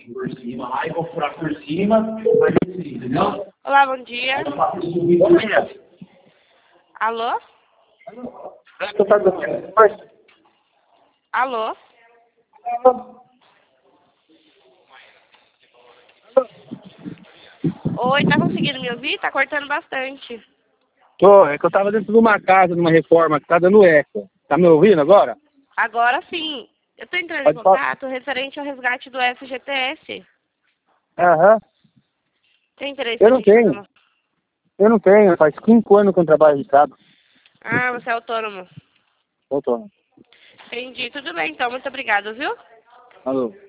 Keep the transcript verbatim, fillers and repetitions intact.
por cima lá e vou furar por cima, vai descer, entendeu? Olá, bom dia. Aí eu faço subir por dentro. Alô? Alô? Oi, tá conseguindo me ouvir? Tá cortando bastante. Tô, é que eu tava dentro de uma casa, numa reforma, que tá dando eco. Tá me ouvindo agora? Agora sim. Eu tô entrando Pode em falar. contato referente ao resgate do F G T S. Aham. Tem interesse Eu em não gente fazer tenho. uma... Eu não tenho, faz cinco anos que eu trabalho registrado. Ah, você é autônomo. Voltou. Entendi. Tudo bem, então. Muito obrigada, viu? Alô.